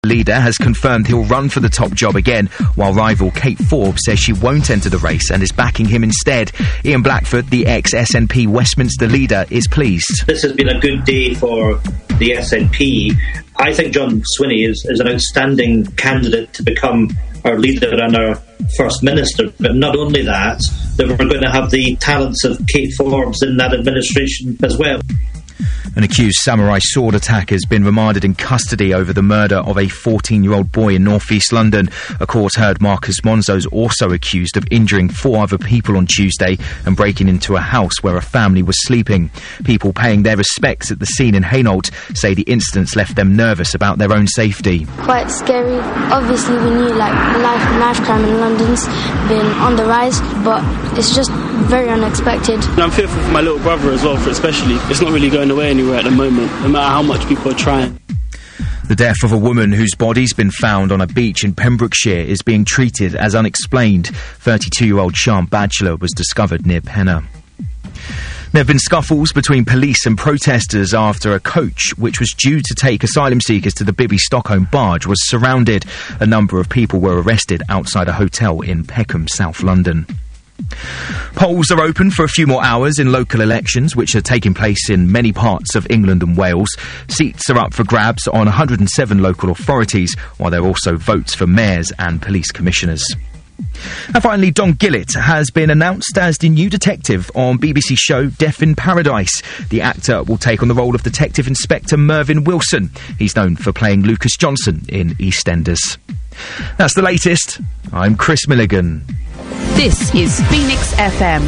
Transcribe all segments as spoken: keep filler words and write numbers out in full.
leader has confirmed he'll run for the top job again, while rival Kate Forbes says she won't enter the race and is backing him instead. Ian Blackford, the ex-S N P Westminster leader, is pleased. This has been a good day for the S N P. I think John Swinney is, is an outstanding candidate to become our leader and our First Minister. But not only that, that we're going to have the talents of Kate Forbes in that administration as well. An accused samurai sword attacker has been remanded in custody over the murder of a fourteen-year-old boy in North East London. A court heard Marcus Monzo is also accused of injuring four other people on Tuesday and breaking into a house where a family was sleeping. People paying their respects at the scene in Hainault say the incidents left them nervous about their own safety. Quite scary. Obviously we knew like life, knife crime in London's been on the rise, but it's just very unexpected. And I'm fearful for my little brother as well, for especially. It's not really going away anywhere at the moment, no matter how much people are trying. The death of a woman whose body's been found on a beach in Pembrokeshire is being treated as unexplained. thirty-two-year-old Sean Batchelor was discovered near Penna. There have been scuffles between police and protesters after a coach, which was due to take asylum seekers to the Bibby Stockholm barge, was surrounded. A number of people were arrested outside a hotel in Peckham, South London. Polls are open for a few more hours in local elections, which are taking place in many parts of England and Wales. Seats are up for grabs on one hundred and seven local authorities, while there are also votes for mayors and police commissioners. And finally, Don Gillett has been announced as the new detective on B B C show Death in Paradise. The actor will take on the role of Detective Inspector Mervyn Wilson. He's known for playing Lucas Johnson in EastEnders. That's the latest. I'm Chris Milligan. This is Phoenix F M.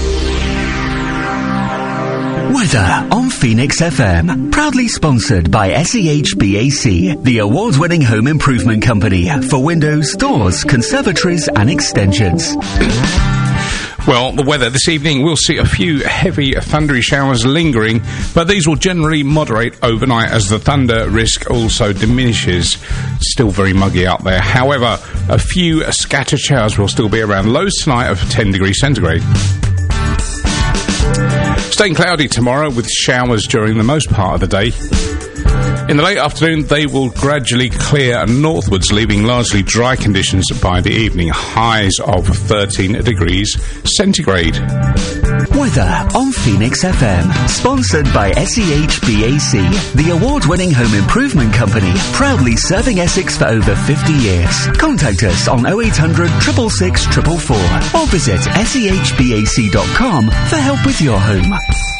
Weather on Phoenix F M. Proudly sponsored by S E H B A C, the award-winning home improvement company for windows, doors, conservatories and extensions. Well, the weather this evening, we'll see a few heavy thundery showers lingering, but these will generally moderate overnight as the thunder risk also diminishes. Still very muggy out there. However, a few scattered showers will still be around. Lows tonight of ten degrees centigrade. Staying cloudy tomorrow with showers during the most part of the day. In the late afternoon, they will gradually clear northwards, leaving largely dry conditions by the evening. Highs of thirteen degrees centigrade. Weather on Phoenix F M. Sponsored by S E H B A C, the award-winning home improvement company, proudly serving Essex for over fifty years. Contact us on oh eight hundred, six six six, four four four or visit S E H B A C dot com for help with your home.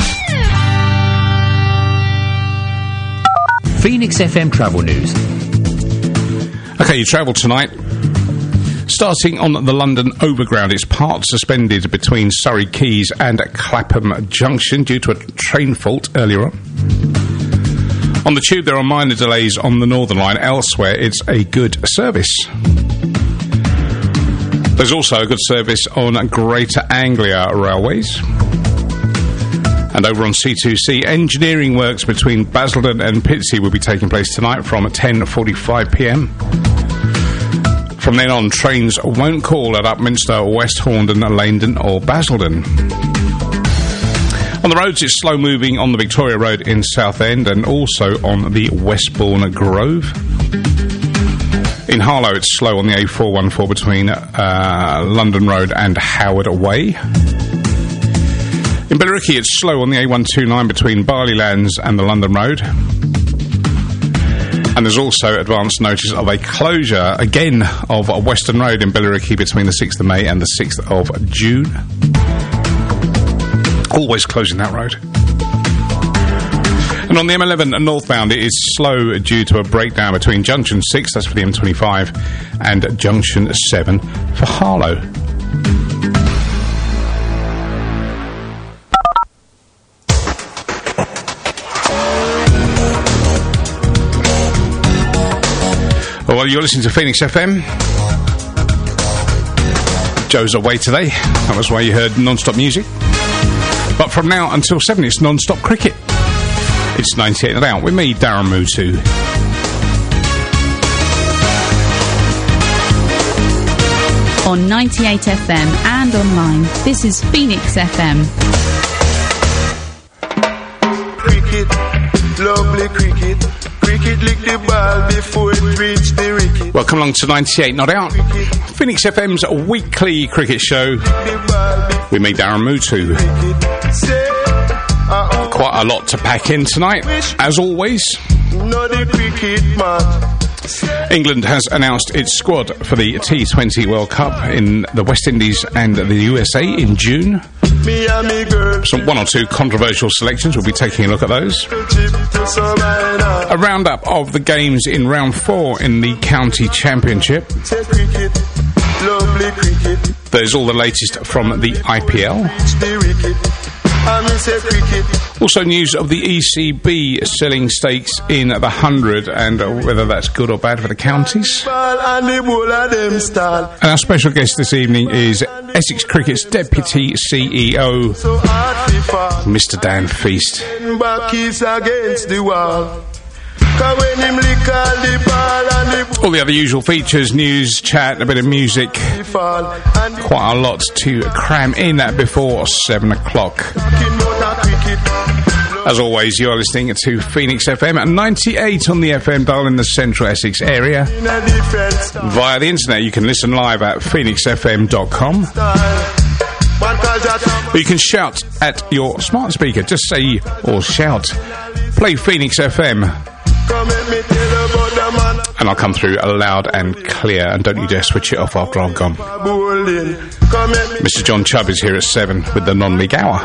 Phoenix F M Travel News. OK, you travel tonight. Starting on the London Overground, it's part suspended between Surrey Quays and Clapham Junction due to a train fault earlier on. On the Tube, there are minor delays on the Northern Line. Elsewhere, it's a good service. There's also a good service on Greater Anglia Railways. And over on C two C, engineering works between Basildon and Pitsea will be taking place tonight from ten forty-five p m. From then on, trains won't call at Upminster, West Horndon, Leindon or Basildon. On the roads, it's slow moving on the Victoria Road in Southend and also on the Westbourne Grove. In Harlow, it's slow on the A four one four between uh, London Road and Howard Way. In Billericay, it's slow on the A one two nine between Barleylands and the London Road. And there's also advance notice of a closure, again, of Western Road in Billericay between the sixth of May and the sixth of June. Always closing that road. And on the M eleven northbound, it is slow due to a breakdown between Junction six, that's for the M twenty-five, and Junction seven for Harlow. Well, you're listening to Phoenix F M. Joe's away today. That was why you heard non-stop music. But from now until seven, it's non-stop cricket. It's ninety-eight and out with me, Darren Mutu. On ninety-eight F M and online, this is Phoenix F M. Cricket, lovely cricket. Cricket lick the ball before it reach the wicket. Welcome along to ninety-eight Not Out, Phoenix F M's weekly cricket show with me, Darren Mutu. Quite a lot to pack in tonight, as always. England has announced its squad for the T twenty World Cup in the West Indies and the U S A in June. Some one or two controversial selections, we'll be taking a look at those. A roundup of the games in round four in the county championship. There's all the latest from the I P L. Also news of the E C B selling stakes in the hundred and uh, whether that's good or bad for the counties. And our special guest this evening is Essex Cricket's Deputy C E O, Mister Dan Feast. All the other usual features, news, chat, a bit of music. Quite a lot to cram in that before seven o'clock. As always, you are listening to Phoenix F M at ninety-eight on the F M dial in the central Essex area. Via the internet, you can listen live at phoenix f m dot com. Or you can shout at your smart speaker. Just say, or shout, play Phoenix F M. And I'll come through loud and clear, and don't you dare switch it off after I've gone. Mister John Chubb is here at seven with the non-league hour.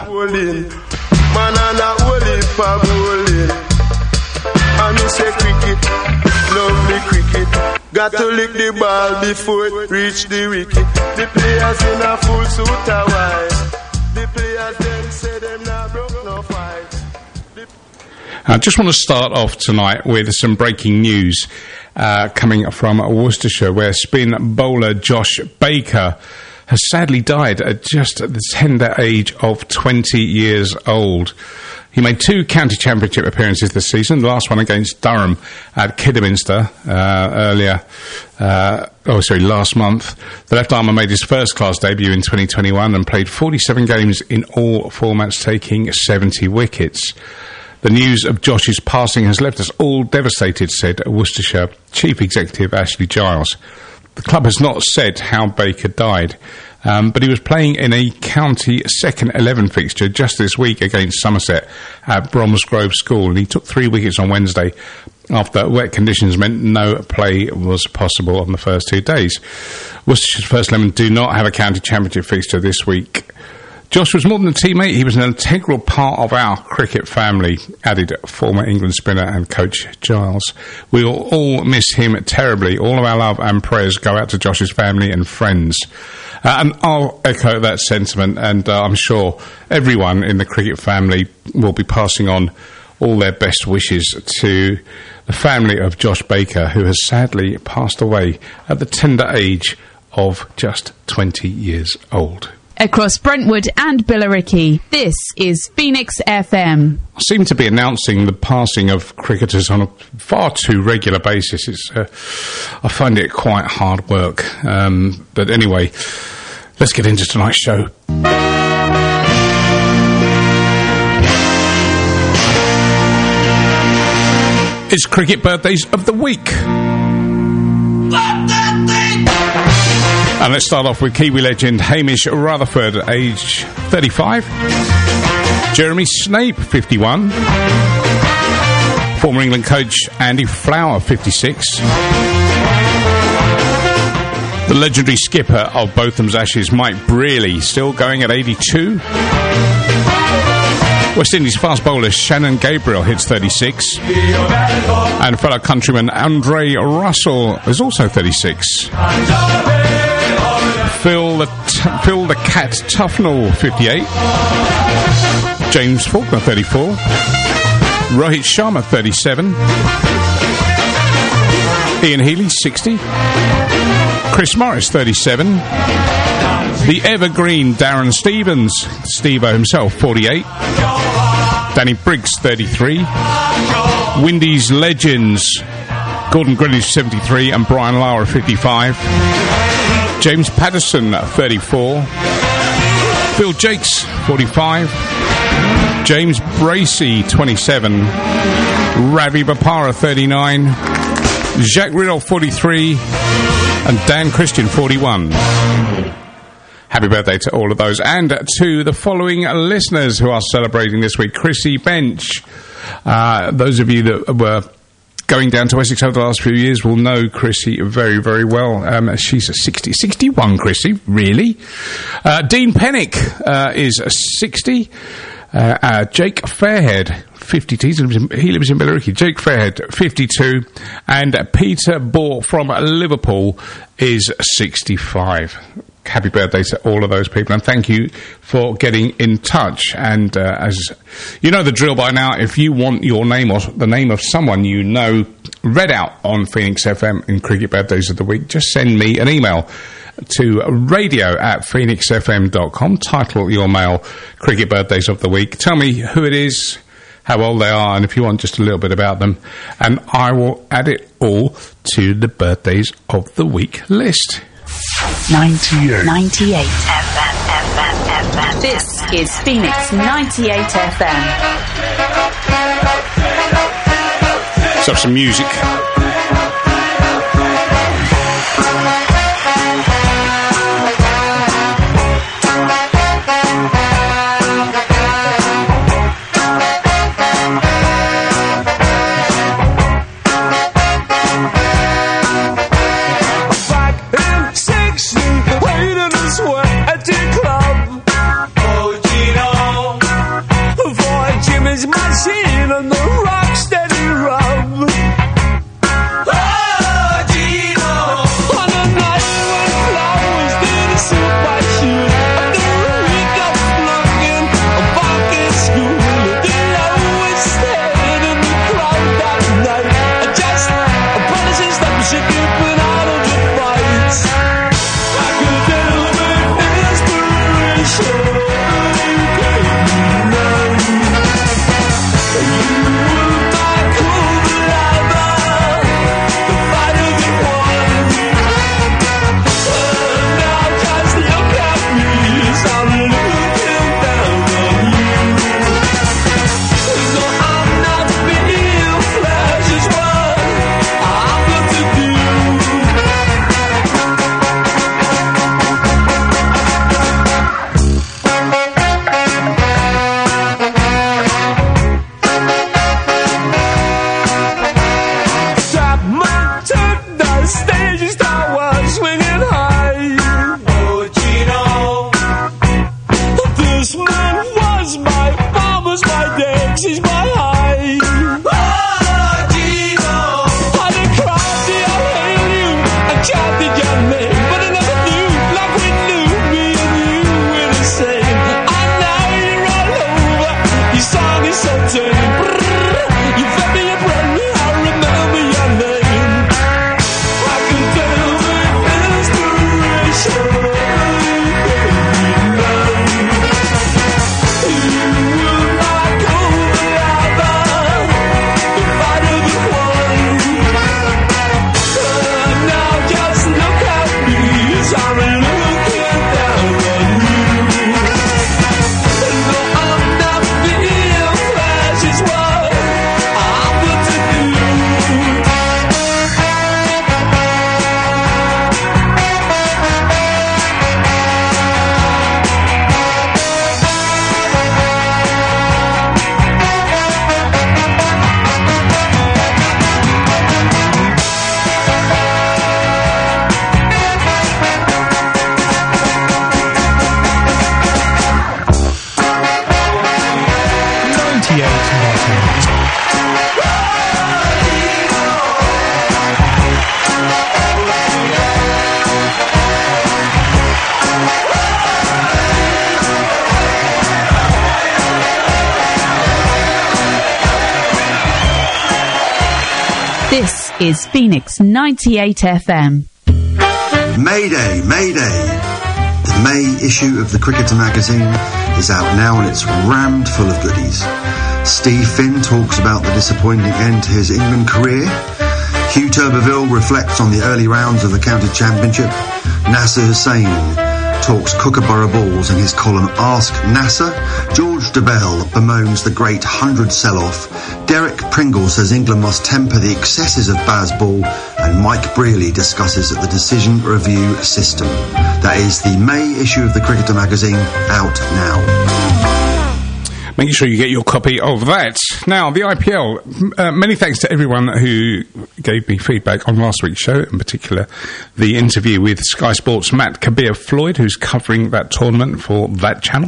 Got to lick the ball before it reach the wicket. The players in a full suit are white. The players then say them not broke no fight. I just want to start off tonight with some breaking news uh, coming from Worcestershire, where spin bowler Josh Baker has sadly died at just the tender age of twenty years old. He made two county championship appearances this season, the last one against Durham at Kidderminster uh, earlier, uh, oh sorry, last month. The left-armer made his first-class debut in twenty twenty-one and played forty-seven games in all formats, taking seventy wickets. The news of Josh's passing has left us all devastated, said Worcestershire Chief Executive Ashley Giles. The club has not said how Baker died, um, but he was playing in a county second eleven fixture just this week against Somerset at Bromsgrove School, and he took three wickets on Wednesday after wet conditions meant no play was possible on the first two days. Worcestershire's first eleven do not have a county championship fixture this week. Josh was more than a teammate, he was an integral part of our cricket family, added former England spinner and coach Giles. We will all miss him terribly. All of our love and prayers go out to Josh's family and friends. Uh, and I'll echo that sentiment, and uh, I'm sure everyone in the cricket family will be passing on all their best wishes to the family of Josh Baker, who has sadly passed away at the tender age of just twenty years old. Across Brentwood and Billericay, this is Phoenix F M. I seem to be announcing the passing of cricketers on a far too regular basis. It's, uh, I find it quite hard work. Um, but anyway, let's get into tonight's show. It's Cricket Birthdays of the Week. And let's start off with Kiwi legend Hamish Rutherford, age thirty-five. Jeremy Snape, fifty-one. Former England coach Andy Flower, fifty-six. The legendary skipper of Botham's Ashes, Mike Brearley, still going at eighty-two. West Indies fast bowler Shannon Gabriel hits thirty-six. And fellow countryman Andre Russell is also thirty-six. Phil the, t- Phil the Cat Tufnell, fifty-eight. James Faulkner, thirty-four. Rohit Sharma, thirty-seven. Ian Healy, sixty. Chris Morris, thirty-seven. The evergreen Darren Stevens, Steve-O himself, forty-eight. Danny Briggs, thirty-three. Windies legends Gordon Greenwich, seventy-three, and Brian Lara, fifty-five. James Patterson, thirty-four. Phil Jakes, forty-five. James Bracey, twenty-seven. Ravi Bapara, thirty-nine, Jacques Riddle, forty-three, and Dan Christian, forty-one. Happy birthday to all of those, and to the following listeners who are celebrating this week. Chrissy Bench. Uh, those of you that were going down to Essex over the last few years will know Chrissy very, very well. Um, she's a sixty, sixty-one, Chrissy, really. Uh, Dean Pennick uh, is a sixty. Uh, uh, Jake Fairhead, fifty-two. He lives in, he lives in Billericay. Jake Fairhead, fifty-two. And uh, Peter Bohr from Liverpool is sixty-five. Happy birthday to all of those people, and thank you for getting in touch. And uh, as you know the drill by now, if you want your name or the name of someone you know read out on Phoenix F M in Cricket Birthdays of the Week, just send me an email to radio at phoenix f m dot com. Title your mail Cricket Birthdays of the Week. Tell me who it is, how old they are, and if you want just a little bit about them, and I will add it all to the Birthdays of the Week list. ninety-eight. ninety-eight F M, F M, F M. This is Phoenix ninety-eight F M. Let's have some music. Machine and the rock steady rub. This is Phoenix ninety-eight F M. Mayday, Mayday. The May issue of the Cricketer magazine is out now and it's rammed full of goodies. Steve Finn talks about the disappointing end to his England career. Hugh Turbeville reflects on the early rounds of the county championship. Nasser Hussain talks Kookaburra balls in his column Ask NASA. George Dobell bemoans the great hundred sell-off. Derek Pringle says England must temper the excesses of Bazball, and Mike Brealey discusses the decision review system. That is the May issue of the Cricketer magazine, out now. Making sure you get your copy of that. Now, the I P L, uh, many thanks to everyone who gave me feedback on last week's show, in particular the interview with Sky Sports' Matt Kabir-Floyd, who's covering that tournament for that channel.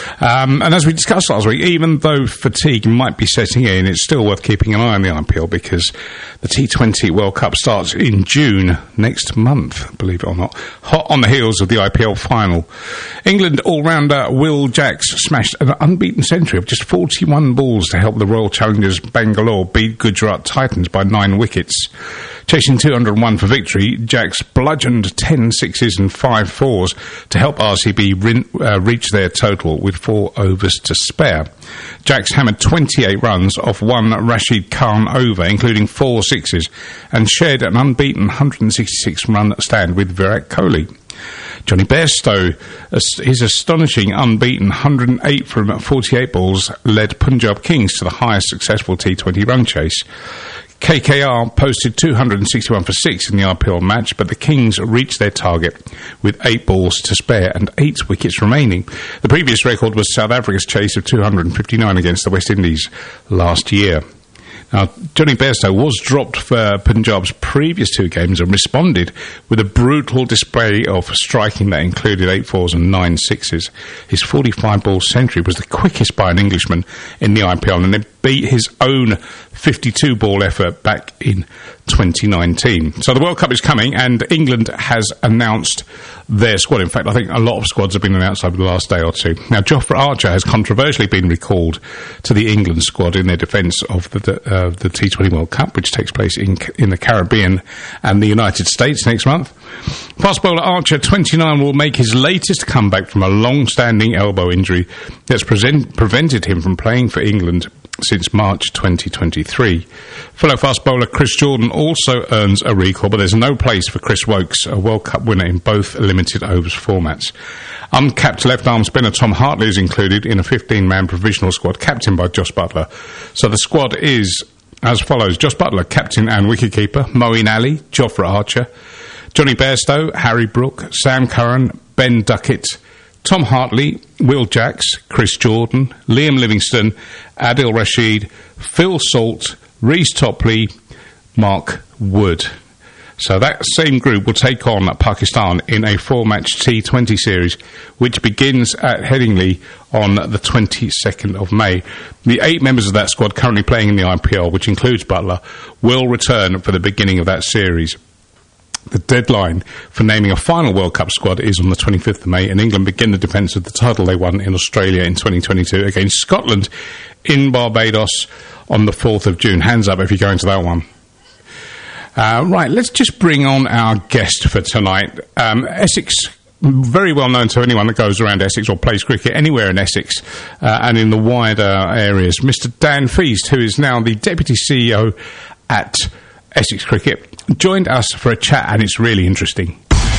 Um, and as we discussed last week, even though fatigue might be setting in, it's still worth keeping an eye on the I P L because the T twenty World Cup starts in June next month, believe it or not, hot on the heels of the I P L final. England all-rounder Will Jacks smashed an unbeaten century of just forty-one balls to help the Royal Challengers Bangalore beat Gujarat Titans by nine wickets. Chasing two hundred one for victory, Jacks bludgeoned ten sixes and five fours to help R C B re- uh, reach their total with four overs to spare. Jacks hammered twenty-eight runs off one Rashid Khan over, including four sixes, and shared an unbeaten one hundred sixty-six run stand with Virat Kohli. Johnny Bairstow, his astonishing unbeaten one hundred eight from forty-eight balls, led Punjab Kings to the highest successful T twenty run chase. K K R posted two hundred sixty-one for six in the I P L match, but the Kings reached their target with eight balls to spare and eight wickets remaining. The previous record was South Africa's chase of two hundred fifty-nine against the West Indies last year. Now, Johnny Bairstow was dropped for Punjab's previous two games and responded with a brutal display of striking that included eight fours and nine sixes. His forty-five ball century was the quickest by an Englishman in the I P L, and it beat his own fifty-two ball effort back in twenty nineteen. So the World Cup is coming, and England has announced their squad. In fact, I think a lot of squads have been announced over the last day or two. Now, Jofra Archer has controversially been recalled to the England squad in their defence of the uh, the T twenty World Cup, which takes place in in the Caribbean and the United States next month. Fast bowler Archer, twenty-nine, will make his latest comeback from a long-standing elbow injury that's present, prevented him from playing for England since March twenty twenty-three. Fellow fast bowler Chris Jordan also earns a recall, but there's no place for Chris Wokes, a World Cup winner in both limited overs formats. Uncapped left-arm spinner Tom Hartley is included in a fifteen-man provisional squad captained by Josh Buttler. So the squad is as follows: Josh Buttler, captain and wicketkeeper; Moeen Ali, Jofra Archer, Johnny Bairstow, Harry Brook, Sam Curran, Ben Duckett, Tom Hartley, Will Jacks, Chris Jordan, Liam Livingstone, Adil Rashid, Phil Salt, Reece Topley, Mark Wood. So that same group will take on Pakistan in a four-match T twenty series, which begins at Headingley on the twenty-second of May. The eight members of that squad currently playing in the I P L, which includes Buttler, will return for the beginning of that series. The deadline for naming a final World Cup squad is on the twenty-fifth of May, and England begin the defence of the title they won in Australia in twenty twenty-two against Scotland in Barbados on the fourth of June. Hands up if you're going to that one. Uh, right, let's just bring on our guest for tonight. Um, Essex, very well known to anyone that goes around Essex or plays cricket anywhere in Essex uh, and in the wider areas, Mister Dan Feast, who is now the Deputy C E O at Essex Cricket, joined us for a chat, and it's really interesting.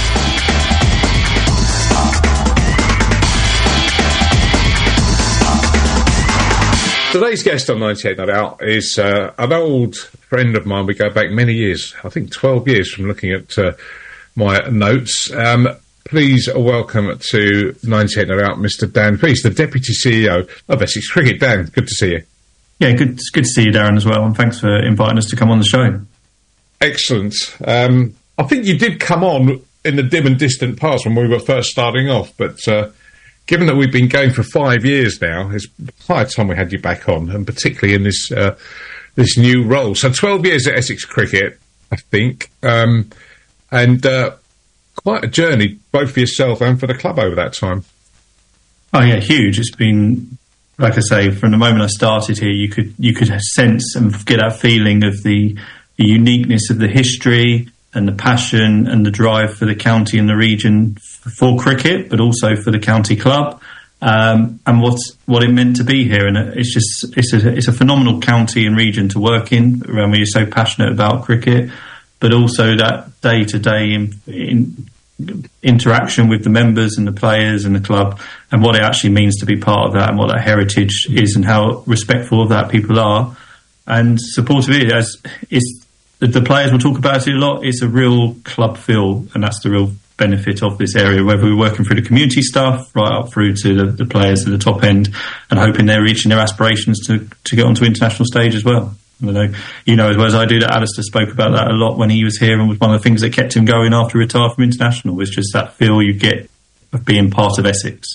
Today's guest on ninety-eight No Doubt is uh, an old friend of mine. We go back many years, I think twelve years from looking at uh, my notes. Um, please welcome to ninety-eight No Doubt Mister Dan Feast, the Deputy C E O of Essex Cricket. Dan, good to see you. Yeah, good, it's good to see you, Darren, as well, and thanks for inviting us to come on the show. Excellent. Um, I think you did come on in the dim and distant past when we were first starting off, but uh, given that we've been going for five years now, it's high time we had you back on, and particularly in this uh, this new role. So twelve years at Essex Cricket, I think, um, and uh, quite a journey, both for yourself and for the club over that time. Oh yeah, huge. It's been, like I say, from the moment I started here, you could you could sense and get that feeling of the, the uniqueness of the history and the passion and the drive for the county and the region for cricket, but also for the county club, um, and what's what it meant to be here. And it's just it's a it's a phenomenal county and region to work in, around where you're so passionate about cricket, but also that day to day in in interaction with the members and the players and the club, and what it actually means to be part of that, and what that heritage is, and how respectful of that people are, and supportive of it. As it's, the, the players will talk about it a lot. It's a real club feel, and that's the real benefit of this area, whether we're working through the community stuff right up through to the, the players at the top end, and hoping they're reaching their aspirations to, to get onto international stage as well. I know, you know as well as I do that Alistair spoke about that a lot when he was here, and was one of the things that kept him going after he retired from international, was just that feel you get of being part of Essex.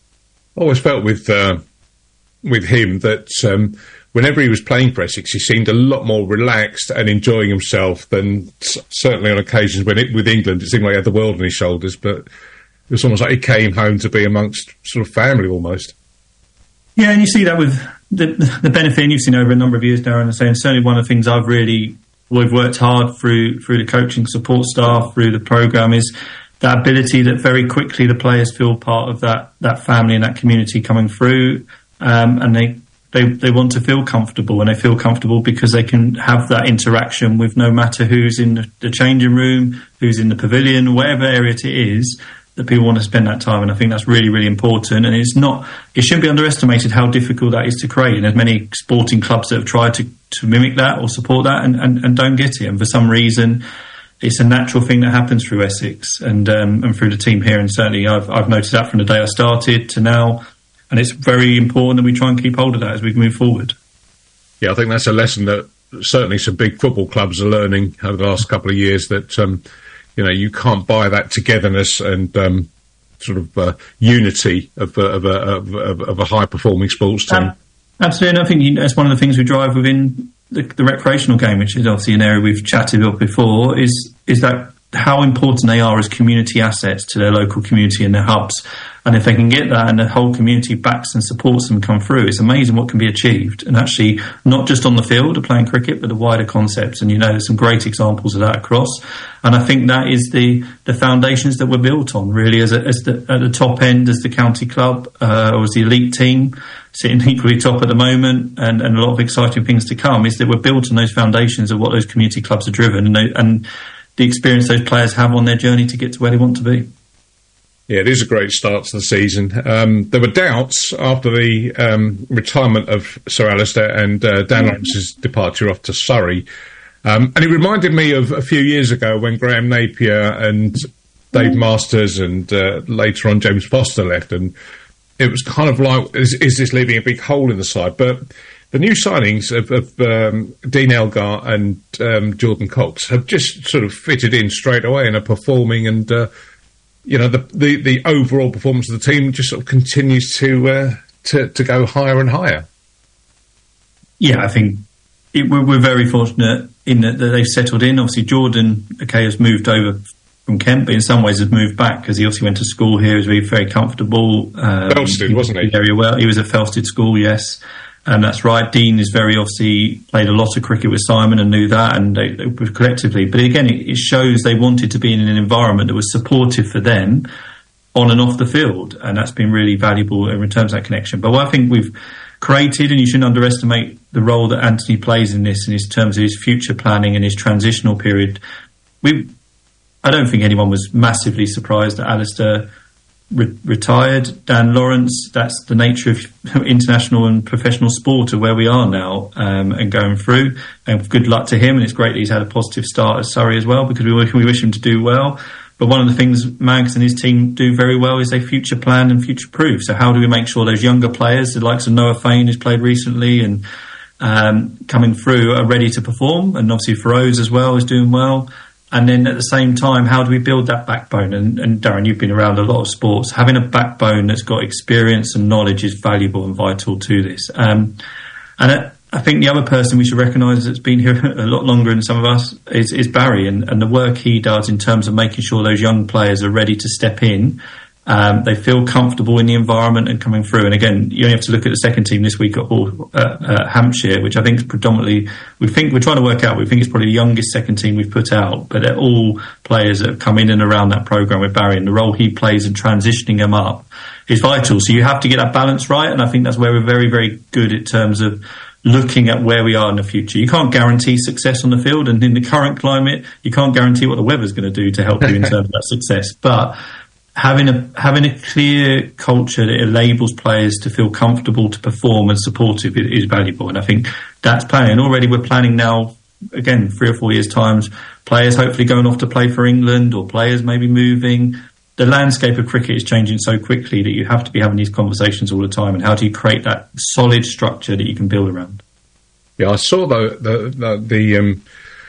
I always felt with uh, with him that um, whenever he was playing for Essex, he seemed a lot more relaxed and enjoying himself than s- certainly on occasions when it, with England it seemed like he had the world on his shoulders, but it was almost like he came home to be amongst sort of family almost. Yeah, and you see that with the, the benefit, and you've seen over a number of years, Darren, and saying certainly one of the things I've really, we've worked hard through through the coaching support staff, through the programme, is that ability that very quickly the players feel part of that that family and that community coming through, um, and they, they they want to feel comfortable, and they feel comfortable because they can have that interaction with no matter who's in the, the changing room, who's in the pavilion, whatever area it is, that people want to spend that time. And I think that's really, really important. And it's not, it shouldn't be underestimated how difficult that is to create. And there's many sporting clubs that have tried to, to mimic that or support that and, and, and don't get it. And for some reason, it's a natural thing that happens through Essex and um, and through the team here. And certainly I've, I've noticed that from the day I started to now. And it's very important that we try and keep hold of that as we move forward. Yeah, I think that's a lesson that certainly some big football clubs are learning over the last couple of years, that um, you know, you can't buy that togetherness and um, sort of uh, unity of, uh, of, a, of, of, of a high-performing sports team. Um, absolutely, and I think you know, that's one of the things we drive within the, the recreational game, which is obviously an area we've chatted about before, is is that how important they are as community assets to their local community and their hubs. And if they can get that and the whole community backs and supports them come through, it's amazing what can be achieved. And actually, not just on the field of playing cricket, but the wider concepts. And, you know, there's some great examples of that across. And I think that is the, the foundations that we're built on, really, as, a, as the, at the top end, as the county club, uh, or as the elite team, sitting equally top at the moment, and, and a lot of exciting things to come, is that we're built on those foundations of what those community clubs are driven, and, they, and the experience those players have on their journey to get to where they want to be. Yeah, it is a great start to the season. Um, there were doubts after the um, retirement of Sir Alistair and uh, Dan Lawrence's departure off to Surrey. Um, and it reminded me of a few years ago when Graham Napier and Dave Masters and uh, later on James Foster left. And it was kind of like, is, is this leaving a big hole in the side? But the new signings of, of um, Dean Elgar and um, Jordan Cox have just sort of fitted in straight away and are performing, and uh, you know, the, the the overall performance of the team just sort of continues to uh, to to go higher and higher. Yeah, I think it, we're, we're very fortunate in that, that they've settled in. Obviously, Jordan, okay, has moved over from Kent, but in some ways has moved back because he obviously went to school here. He was very comfortable. Um, Felsted, wasn't he? Very well. He was at Felsted School, yes. And that's right. Dean is very obviously played a lot of cricket with Simon and knew that, and they, they were collectively. But again, it, it shows they wanted to be in an environment that was supportive for them on and off the field, and that's been really valuable in terms of that connection. But what I think we've created, and you shouldn't underestimate the role that Anthony plays in this, in his terms of his future planning and his transitional period. We, I don't think anyone was massively surprised that Alistair Re- retired. Dan Lawrence, that's the nature of international and professional sport of where we are now, um, and going through, and good luck to him, and it's great that he's had a positive start at Surrey as well, because we, we wish him to do well. But one of the things Mags and his team do very well is they future plan and future proof. So how do we make sure those younger players, the likes of Noah Fain, who's played recently and um, coming through, are ready to perform, and obviously Feroz as well is doing well. And then at the same time, how do we build that backbone? And, and Darren, you've been around a lot of sports. Having a backbone that's got experience and knowledge is valuable and vital to this. Um, and I, I think the other person we should recognise that's been here a lot longer than some of us is, is Barry, and, and the work he does in terms of making sure those young players are ready to step in. Um, they feel comfortable in the environment and coming through. And again, you only have to look at the second team this week at uh, uh, Hampshire, which I think is predominantly, we think we're trying to work out, we think it's probably the youngest second team we've put out, but they're all players that have come in and around that programme with Barry, and the role he plays in transitioning them up is vital. So you have to get that balance right, and I think that's where we're very, very good in terms of looking at where we are in the future. You can't guarantee success on the field, and in the current climate, you can't guarantee what the weather's going to do to help you in terms of that success. But having a having a clear culture that enables players to feel comfortable to perform and supportive is, is valuable. And I think that's planning. And already we're planning now, again, three or four years' times, players hopefully going off to play for England, or players maybe moving. The landscape of cricket is changing so quickly that you have to be having these conversations all the time. And how do you create that solid structure that you can build around? Yeah, I saw the the the, the, um,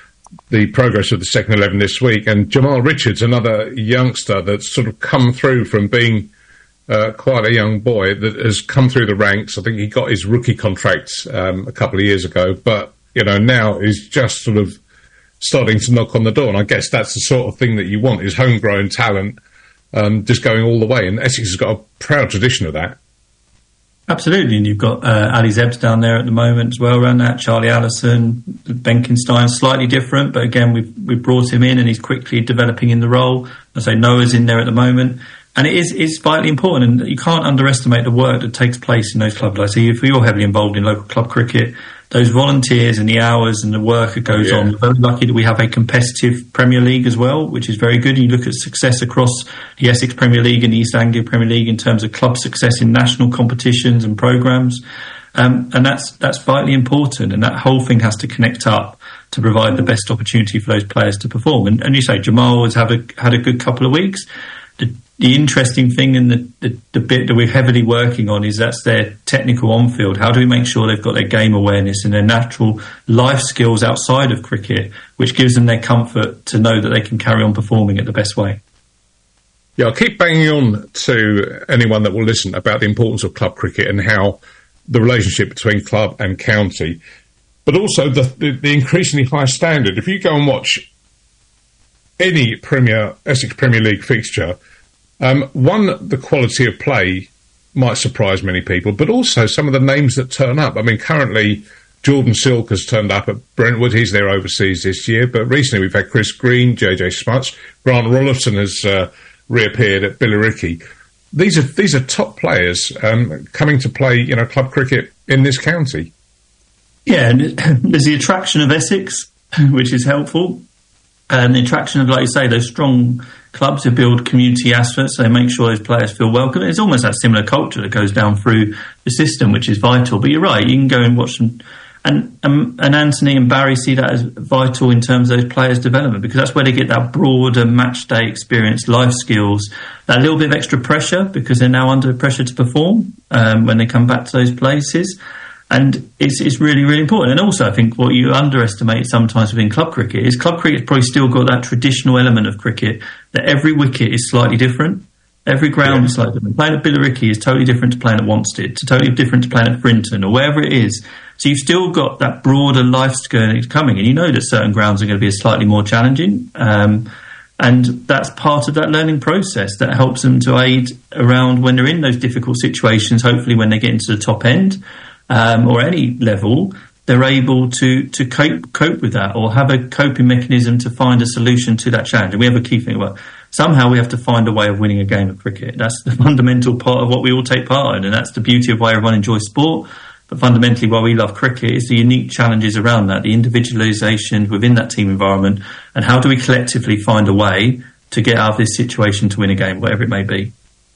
the progress of the second eleven this week, and Jamal Richards, another youngster that's sort of come through from being uh, quite a young boy, that has come through the ranks. I think he got his rookie contract um, a couple of years ago, but you know now is just sort of starting to knock on the door. And I guess that's the sort of thing that you want, is homegrown talent. Um, just going all the way, and Essex has got a proud tradition of that. Absolutely, and you've got uh, Ali Zebs down there at the moment as well around that, Charlie Allison, Benkenstein, slightly different, but again, we've, we've brought him in and he's quickly developing in the role. I say Noah's in there at the moment, and it is it's vitally important, and you can't underestimate the work that takes place in those clubs. Like, so if you're heavily involved in local club cricket, those volunteers and the hours and the work that goes oh, yeah. on. We're very lucky that we have a competitive Premier League as well, which is very good. You look at success across the Essex Premier League and the East Anglia Premier League in terms of club success in national competitions and programmes. Um, and that's that's vitally important. And that whole thing has to connect up to provide the best opportunity for those players to perform. And, and you say Jamal has had a, had a good couple of weeks. The, the interesting thing and the, the, the bit that we're heavily working on is that's their technical on-field. How do we make sure they've got their game awareness and their natural life skills outside of cricket, which gives them their comfort to know that they can carry on performing it the best way? Yeah, I'll keep banging on to anyone that will listen about the importance of club cricket and how the relationship between club and county, but also the, the, the increasingly high standard. If you go and watch any Premier Essex Premier League fixture, Um, one, the quality of play might surprise many people, but also some of the names that turn up. I mean, currently, Jordan Silk has turned up at Brentwood. He's there overseas this year, but recently we've had Chris Green, J J Smuts, Grant Rollison has uh, reappeared at Billericay. These are these are top players um, coming to play, you know, club cricket in this county. Yeah, and there's the attraction of Essex, which is helpful, and the attraction of, like you say, those strong clubs who build community aspects, so they make sure those players feel welcome. It's almost that similar culture that goes down through the system, which is vital. But you're right, you can go and watch them. And, um, and Anthony and Barry see that as vital in terms of those players' development, because that's where they get that broader match day experience, life skills, that little bit of extra pressure because they're now under pressure to perform um, when they come back to those places. And it's, it's really, really important. And also, I think what you underestimate sometimes within club cricket is club cricket's probably still got that traditional element of cricket that every wicket is slightly different. Every ground yeah. is slightly different. Playing at Billericay is totally different to playing at Wanstead. It's totally different to playing at Brinton or wherever it is. So you've still got that broader life skill coming, and you know that certain grounds are going to be slightly more challenging. Um, and that's part of that learning process that helps them to aid around when they're in those difficult situations, hopefully when they get into the top end. Um, or any level, they're able to to cope cope with that, or have a coping mechanism to find a solution to that challenge. And we have a key thing about somehow we have to find a way of winning a game of cricket. That's the fundamental part of what we all take part in, and that's the beauty of why everyone enjoys sport. But fundamentally, why we love cricket is the unique challenges around that, the individualisation within that team environment, and how do we collectively find a way to get out of this situation to win a game, whatever it may be.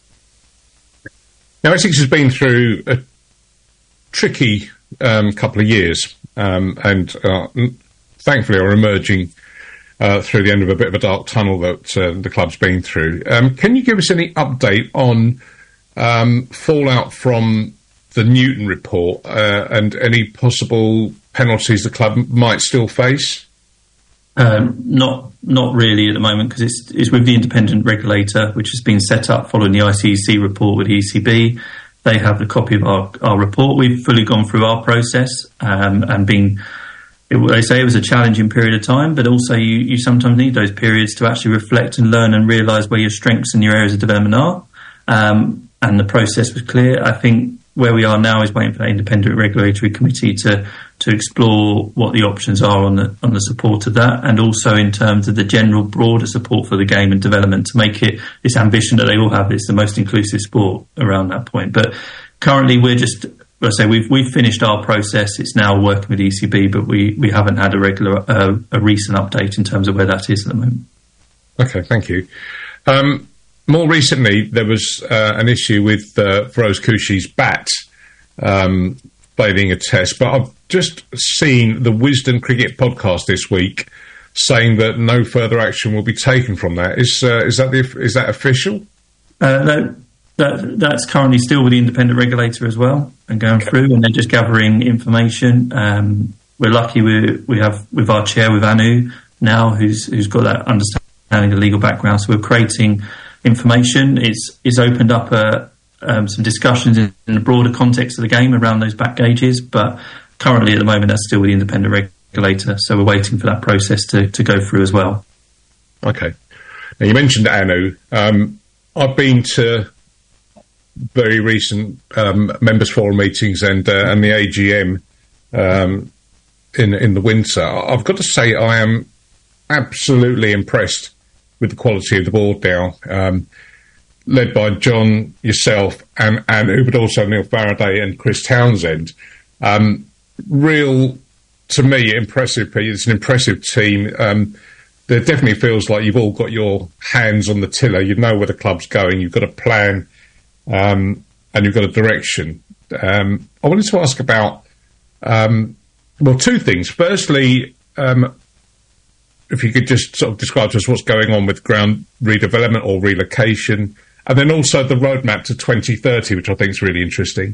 Now, Essex has been through a tricky um, couple of years, um, and uh, thankfully are emerging uh, through the end of a bit of a dark tunnel that uh, the club's been through. Um, can you give us any update on um, fallout from the Newton report uh, and any possible penalties the club might still face? Um, not not really at the moment, because it's, it's with the independent regulator, which has been set up following the I C C report with the E C B. They have the copy of our, our report. We've fully gone through our process um, and been, it, they say it was a challenging period of time, but also you, you sometimes need those periods to actually reflect and learn and realise where your strengths and your areas of development are. Um, and the process was clear. I think where we are now is waiting for the independent regulatory committee to to explore what the options are on the on the support of that, and also in terms of the general broader support for the game and development to make it this ambition that they all have. It's the most inclusive sport around that point. But currently we're just I say we've we've finished our process. It's now working with the E C B, but we, we haven't had a regular uh, a recent update in terms of where that is at the moment. Okay, thank you. Um, more recently, there was uh, an issue with uh, Feroz Koushi's bat um, failing a test, but I've just seen the Wisden Cricket podcast this week saying that no further action will be taken from that. Is uh, is that the, is that official? Uh, that, that that's currently still with the independent regulator as well, and going okay. through, and they're just gathering information. Um, we're lucky we we have with our chair with Anu now, who's who's got that understanding of legal background. So we're creating information. It's it's opened up a, um, some discussions in, in the broader context of the game around those back gauges, but currently at the moment that's still with the independent regulator. So we're waiting for that process to to go through as well. Okay. Now you mentioned Anu. Um, I've been to very recent um, members forum meetings and uh, and the A G M um, in in the winter. I've got to say I am absolutely impressed with the quality of the board now, um, led by John, yourself, and and but also Neil Faraday and Chris Townsend. Um, real, to me, impressive. It's an impressive team. Um, There definitely feels like you've all got your hands on the tiller. You know where the club's going. You've got a plan, um, and you've got a direction. Um, I wanted to ask about, um, well, two things. Firstly, um, if you could just sort of describe to us what's going on with ground redevelopment or relocation, and then also the roadmap to twenty thirty, which I think is really interesting.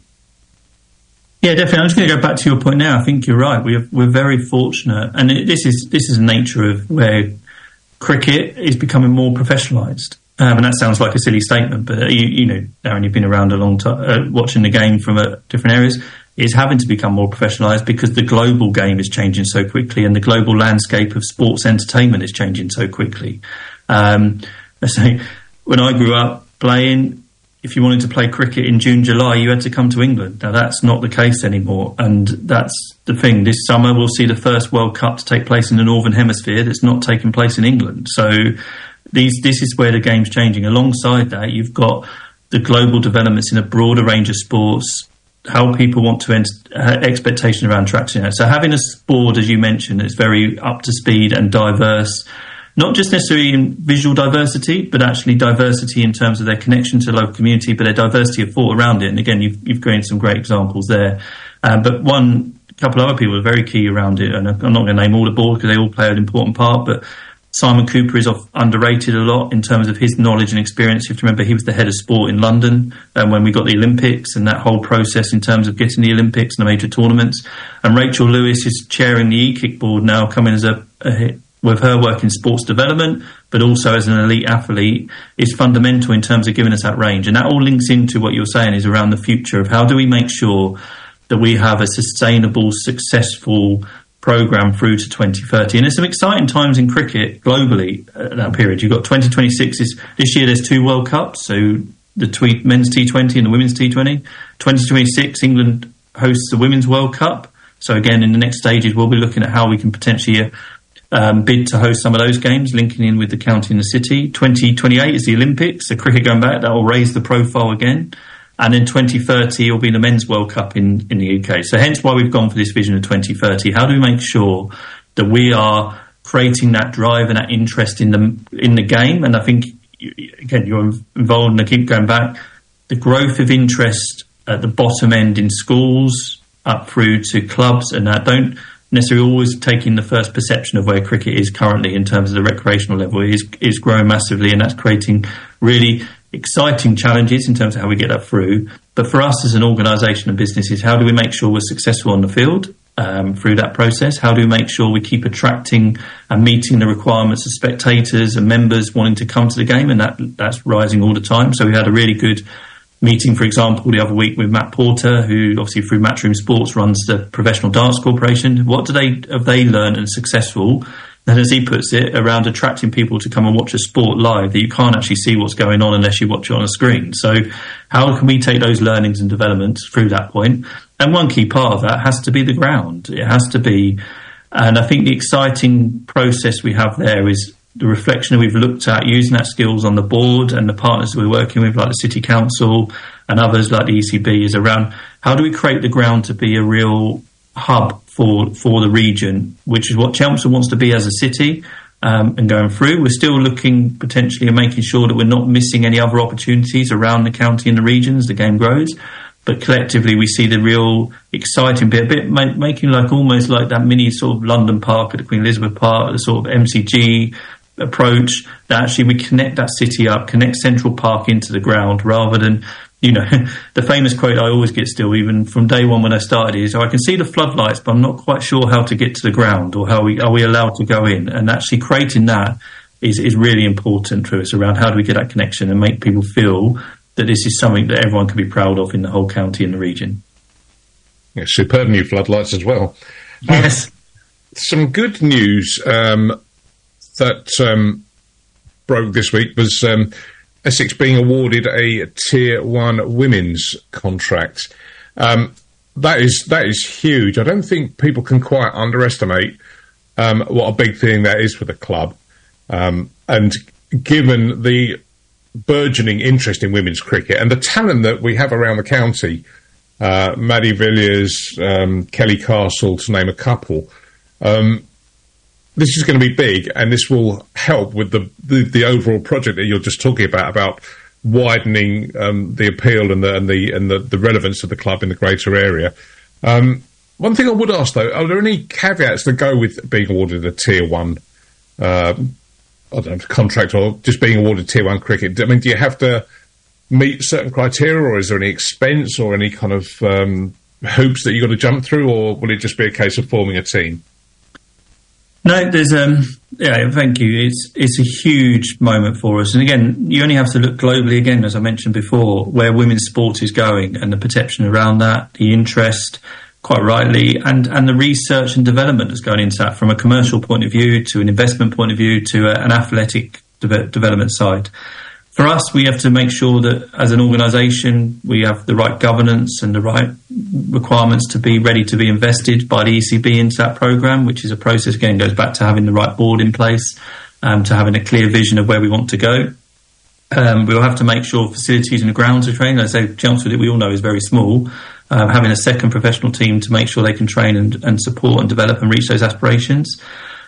Yeah, definitely. I'm just going to go back to your point now. I think you're right. We're we're very fortunate, and it, this is this is the nature of where cricket is becoming more professionalised. Um, and that sounds like a silly statement, but you, you know, Darren, you've been around a long time, uh, watching the game from uh, different areas. It's having to become more professionalised because the global game is changing so quickly, and the global landscape of sports entertainment is changing so quickly. Um, so when I grew up playing, if you wanted to play cricket in June, July, you had to come to England. Now, that's not the case anymore. And that's the thing. This summer, we'll see the first World Cup to take place in the Northern Hemisphere that's not taking place in England. So these, this is where the game's changing. Alongside that, you've got the global developments in a broader range of sports, how people want to enter, uh, expectations around traction. So having a board, as you mentioned, that's very up to speed and diverse, not just necessarily in visual diversity, but actually diversity in terms of their connection to the local community, but their diversity of thought around it. And again, you've, you've created some great examples there. Uh, but one, a couple of other people are very key around it, and I'm not going to name all the board because they all play an important part, but Simon Cooper is off, underrated a lot in terms of his knowledge and experience. You have to remember he was the head of sport in London um, when we got the Olympics, and that whole process in terms of getting the Olympics and the major tournaments. And Rachel Lewis is chairing the E-Kick board now, coming as a, a with her work in sports development, but also as an elite athlete, is fundamental in terms of giving us that range. And that all links into what you're saying is around the future of how do we make sure that we have a sustainable, successful programme through to twenty thirty. And there's some exciting times in cricket globally at that period. You've got twenty twenty-six, is, this year there's two World Cups, so the tweet, men's T twenty and the women's T twenty. twenty twenty-six, England hosts the Women's World Cup. So again, in the next stages, we'll be looking at how we can potentially Uh, Um, bid to host some of those games, linking in with the county and the city. twenty twenty-eight is the Olympics, the cricket going back, that will raise the profile again. And then twenty thirty will be the Men's World Cup in, in the U K. So hence why we've gone for this vision of twenty thirty. How do we make sure that we are creating that drive and that interest in the, in the game? And I think, again, you're involved, and I keep going back, the growth of interest at the bottom end in schools, up through to clubs, and that don't necessarily always taking the first perception of where cricket is currently in terms of the recreational level is is growing massively, and that's creating really exciting challenges in terms of how we get that through. But for us as an organisation and business is how do we make sure we're successful on the field um, through that process? How do we make sure we keep attracting and meeting the requirements of spectators and members wanting to come to the game, and that that's rising all the time. So we had a really good meeting, for example, the other week with Matt Porter, who obviously through Matchroom Sports runs the Professional Darts Corporation. What do they have they learned and successful, and as he puts it, around attracting people to come and watch a sport live that you can't actually see what's going on unless you watch it on a screen? So how can we take those learnings and developments through that point? And one key part of that has to be the ground. It has to be, and I think the exciting process we have there is the reflection that we've looked at, using that skills on the board and the partners we're working with, like the City Council and others like the E C B, is around how do we create the ground to be a real hub for for the region, which is what Chelmsford wants to be as a city. Um, and going through, we're still looking potentially at making sure that we're not missing any other opportunities around the county and the region as the game grows. But collectively, we see the real exciting bit, a bit ma- making like almost like that mini sort of London Park at the Queen Elizabeth Park, the sort of M C G approach, that actually we connect that city up, connect Central Park into the ground, rather than, you know, the famous quote I always get still, even from day one when I started, is, I can see the floodlights, but I'm not quite sure how to get to the ground, or how we are we allowed to go in. And actually creating that is, is really important for us around how do we get that connection and make people feel that this is something that everyone can be proud of in the whole county and the region. Yeah, superb new floodlights as well. Yes. Um, some good news um, that um, broke this week was um, Essex being awarded a Tier One women's contract. Um, that is that is huge. I don't think people can quite underestimate um, what a big thing that is for the club. Um, and given the burgeoning interest in women's cricket and the talent that we have around the county, uh, Maddie Villiers, um, Kelly Castle, to name a couple, um, this is going to be big, and this will help with the, the, the overall project that you're just talking about, about widening um, the appeal and the and the and the, the relevance of the club in the greater area. Um, one thing I would ask, though, are there any caveats that go with being awarded a Tier One uh, I don't know, contract, or just being awarded Tier One cricket? I mean, do you have to meet certain criteria, or is there any expense or any kind of um, hoops that you've got to jump through, or will it just be a case of forming a team? No, there's um, yeah, thank you. It's it's a huge moment for us, and again, you only have to look globally. Again, as I mentioned before, where women's sport is going and the perception around that, the interest, quite rightly, and and the research and development that's going into that from a commercial point of view to an investment point of view to a, an athletic de- development side. For us, we have to make sure that as an organisation, we have the right governance and the right requirements to be ready to be invested by the E C B into that programme, which is a process, again, goes back to having the right board in place, um, to having a clear vision of where we want to go. Um, we'll have to make sure facilities and the grounds are trained. As I say, Chelmsford, we all know, is very small. Um, having a second professional team to make sure they can train and, and support and develop and reach those aspirations.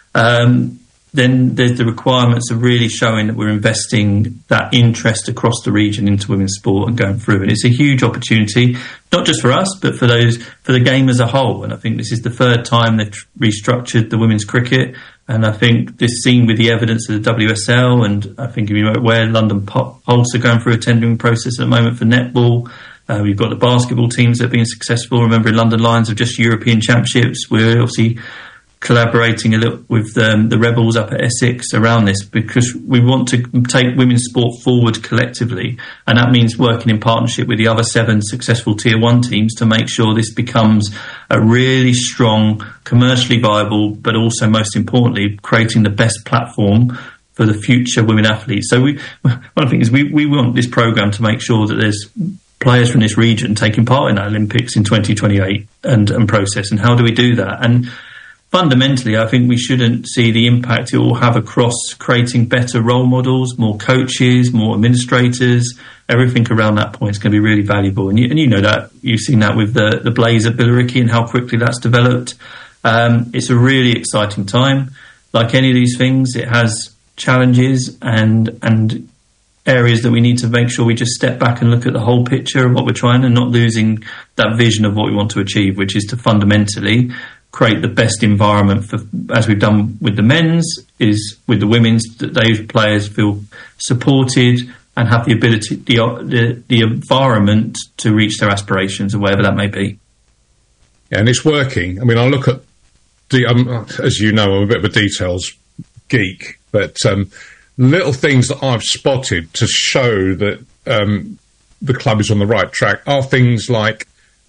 Um, then there's the requirements of really showing that we're investing that interest across the region into women's sport and going through. And it's a huge opportunity, not just for us, but for those for the game as a whole. And I think this is the third time they've restructured the women's cricket. And I think this seen with the evidence of the W S L, and I think if you're aware, London Pulse are going through a tendering process at the moment for netball. Uh, we've got the basketball teams that have been successful. Remember, in London Lions of just European Championships. We're obviously collaborating a little with um, the Rebels up at Essex around this, because we want to take women's sport forward collectively, and that means working in partnership with the other seven successful Tier One teams to make sure this becomes a really strong, commercially viable, but also most importantly, creating the best platform for the future women athletes. So we, one of the things we we want this programme to make sure that there's players from this region taking part in the Olympics in twenty twenty-eight and, and process. And how do we do that? And fundamentally, I think we shouldn't see the impact it will have across creating better role models, more coaches, more administrators. Everything around that point is going to be really valuable. And you, and you know that. You've seen that with the, the Blaze at Billericay and how quickly that's developed. Um, it's a really exciting time. Like any of these things, it has challenges and and areas that we need to make sure we just step back and look at the whole picture of what we're trying, and not losing that vision of what we want to achieve, which is to fundamentally create the best environment for, as we've done with the men's, is with the women's, that those players feel supported and have the ability, the, the, the environment to reach their aspirations, or whatever that may be. Yeah, and it's working. I mean, I look at, the, um, as you know, I'm a bit of a details geek, but um, little things that I've spotted to show that um, the club is on the right track are things like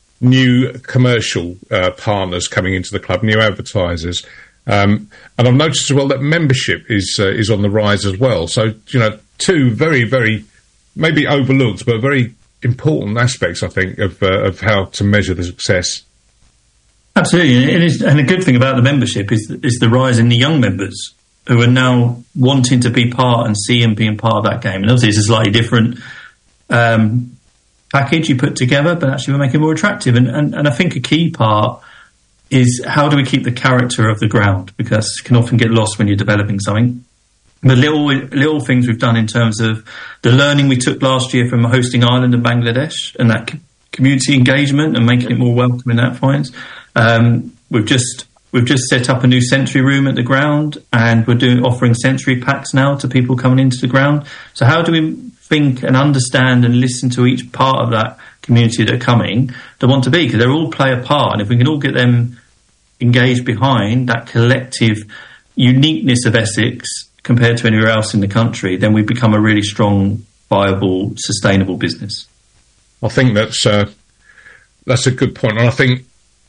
new commercial uh, partners coming into the club, new advertisers. Um, and I've noticed as well that membership is uh, is on the rise as well. So, you know, two very, very, maybe overlooked, but very important aspects, I think, of uh, of how to measure the success. Absolutely. And, it is, and the good thing about the membership is, is the rise in the young members who are now wanting to be part and see and being part of that game. And obviously it's a slightly different um package you put together, but actually we're making it more attractive. And, and, and I think a key part is how do we keep the character of the ground, because it can often get lost when you're developing something. The little little things we've done in terms of the learning we took last year from hosting Ireland and Bangladesh, and that community engagement and making it more welcoming, that finds. Um, we've just we've just set up a new sensory room at the ground, and we're doing offering sensory packs now to people coming into the ground. So how do we think and understand and listen to each part of that community that are coming that want to be? Because they all play a part, and if we can all get them engaged behind that collective uniqueness of Essex compared to anywhere else in the country, then we become a really strong, viable, sustainable business. I think that's uh, that's a good point, and I think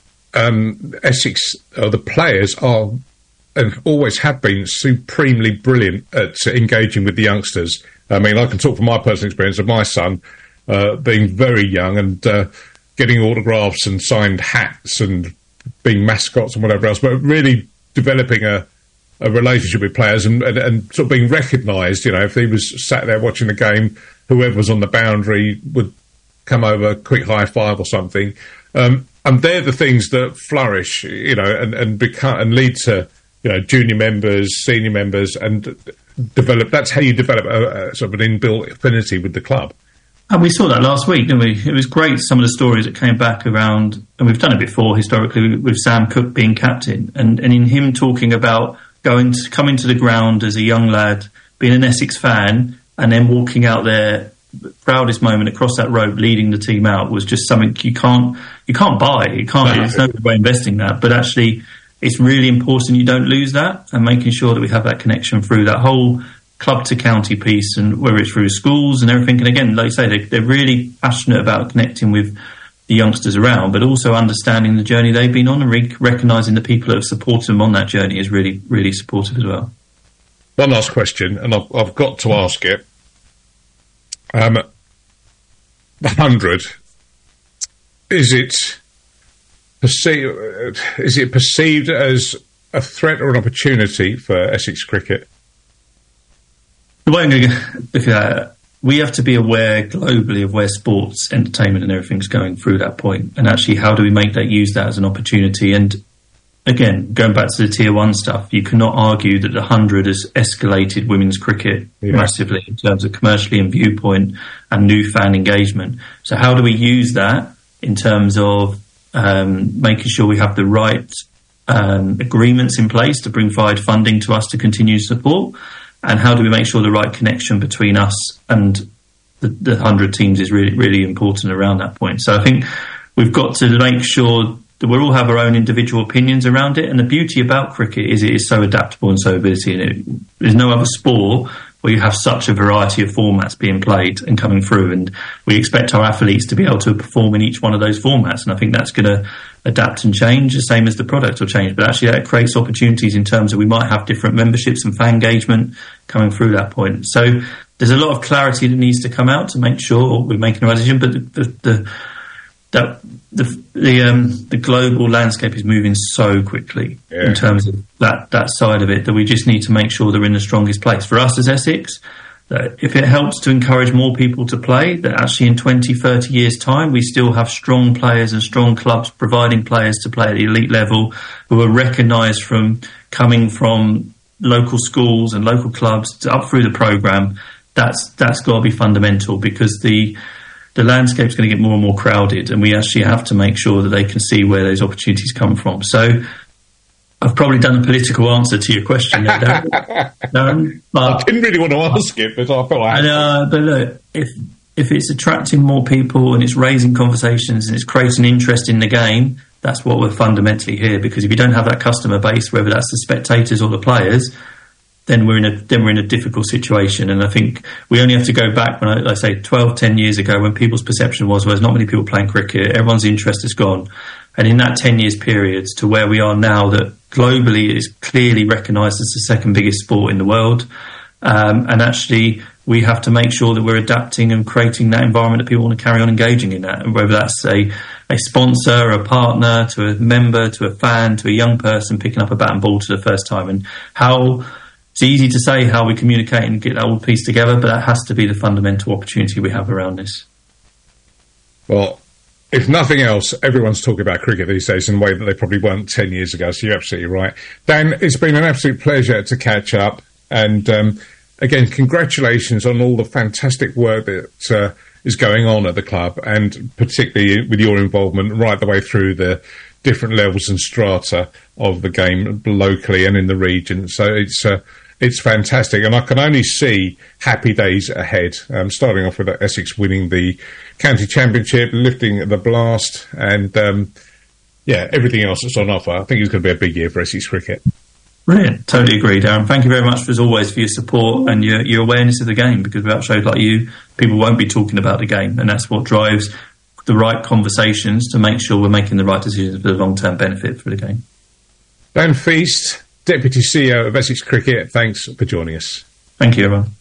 um, Essex, uh, the players are and always have been supremely brilliant at engaging with the youngsters. I mean, I can talk from my personal experience of my son uh, being very young and uh, getting autographs and signed hats and being mascots and whatever else, but really developing a a relationship with players and, and, and sort of being recognised. You know, if he was sat there watching the game, whoever was on the boundary would come over, quick high five or something. Um, and they're the things that flourish, you know, and, and become and lead to, you know, junior members, senior members, and develop. That's how you develop a, a sort of an inbuilt affinity with the club. And we saw that last week, didn't we? It was great, some of the stories that came back around, and we've done it before historically with Sam Cook being captain, and, and in him talking about going to coming to the ground as a young lad, being an Essex fan, and then walking out there, proudest moment across that road, leading the team out, was just something you can't you can't buy. You can't. There's no way investing that, but actually, it's really important you don't lose that, and making sure that we have that connection through that whole club to county piece, and whether it's through schools and everything. And again, like you say, they, they're really passionate about connecting with the youngsters around, but also understanding the journey they've been on and re- recognising the people that have supported them on that journey is really, really supportive as well. One last question, and I've, I've got to ask it. Um, the hundred, is it perceived? Is it perceived as a threat or an opportunity for Essex cricket? The way I'm going to look at it, we have to be aware globally of where sports, entertainment and everything's going through that point, and actually how do we make that, use that as an opportunity. And again, going back to the tier one stuff, you cannot argue that the hundred has escalated women's cricket yeah. massively in terms of commercially and viewpoint and new fan engagement. So how do we use that in terms of um, making sure we have the right um, agreements in place to provide funding to us to continue support? And how do we make sure the right connection between us and the, the hundred teams is really, really important around that point? So I think we've got to make sure that we all have our own individual opinions around it. And the beauty about cricket is it is so adaptable and so ability. And it, there's no other sport where you have such a variety of formats being played and coming through. And we expect our athletes to be able to perform in each one of those formats. And I think that's going to adapt and change, the same as the product will change. But actually that creates opportunities in terms of we might have different memberships and fan engagement coming through that point. So there's a lot of clarity that needs to come out to make sure we're making the right decision. But the, the, the that the the, um, the global landscape is moving so quickly yeah. in terms of that, that side of it, that we just need to make sure they're in the strongest place. For us as Essex, that if it helps to encourage more people to play, that actually in twenty, thirty years' time, we still have strong players and strong clubs providing players to play at the elite level who are recognised from coming from local schools and local clubs to up through the programme. That's that's got to be fundamental, because the the landscape's going to get more and more crowded, and we actually have to make sure that they can see where those opportunities come from. So I've probably done a political answer to your question there, Darren. Darren, I didn't really want to ask it, but I felt I had uh, But look, if, if it's attracting more people and it's raising conversations and it's creating interest in the game, that's what we're fundamentally here. Because if you don't have that customer base, whether that's the spectators or the players, then we're in a then we're in a difficult situation. And I think we only have to go back when I, I say twelve, ten years ago, when people's perception was, well, there's not many people playing cricket, everyone's interest is gone. And in that ten years period to where we are now, that globally is clearly recognised as the second biggest sport in the world. Um, and actually we have to make sure that we're adapting and creating that environment that people want to carry on engaging in that. And whether that's a, a sponsor, a partner, to a member, to a fan, to a young person picking up a bat and ball for the first time. And how it's easy to say how we communicate and get that all piece together, but that has to be the fundamental opportunity we have around this. Well, if nothing else, everyone's talking about cricket these days in a way that they probably weren't ten years ago, so you're absolutely right. Dan, it's been an absolute pleasure to catch up, and um, again, congratulations on all the fantastic work that uh, is going on at the club, and particularly with your involvement right the way through the different levels and strata of the game locally and in the region. So it's uh, it's fantastic, and I can only see happy days ahead. Um, starting off with Essex winning the county championship, lifting the blast, and um, yeah, everything else that's on offer. I think it's going to be a big year for Essex cricket. Brilliant. Totally agree, Darren. Thank you very much, as always, for your support and your, your awareness of the game, because without shows like you, people won't be talking about the game, and that's what drives the right conversations to make sure we're making the right decisions for the long-term benefit for the game. Dan Feast, Deputy C E O of Essex Cricket, thanks for joining us. Thank you, everyone.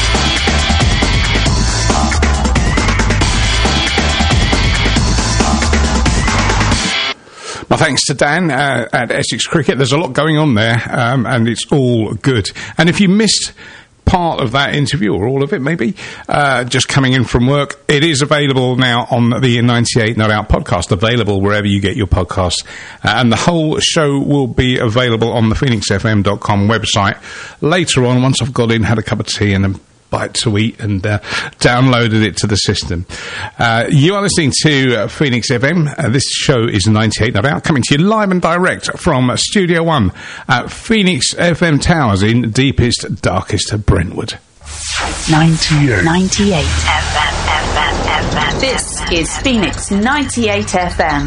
My thanks to Dan uh, at Essex Cricket. There's a lot going on there, um, and it's all good. And if you missed part of that interview, or all of it maybe, uh, just coming in from work, it is available now on the ninety-eight Not Out podcast, available wherever you get your podcasts. Uh, and the whole show will be available on the phoenix f m dot com website later on, once I've got in, had a cup of tea and a bite to eat, and uh, downloaded it to the system. Uh, you are listening to uh, Phoenix F M. Uh, this show is ninety-eight Not Out, coming to you live and direct from Studio One at Phoenix F M Towers in deepest, darkest Brentwood. ninety-eight. ninety-eight F M, F M, F M. This is Phoenix ninety-eight F M.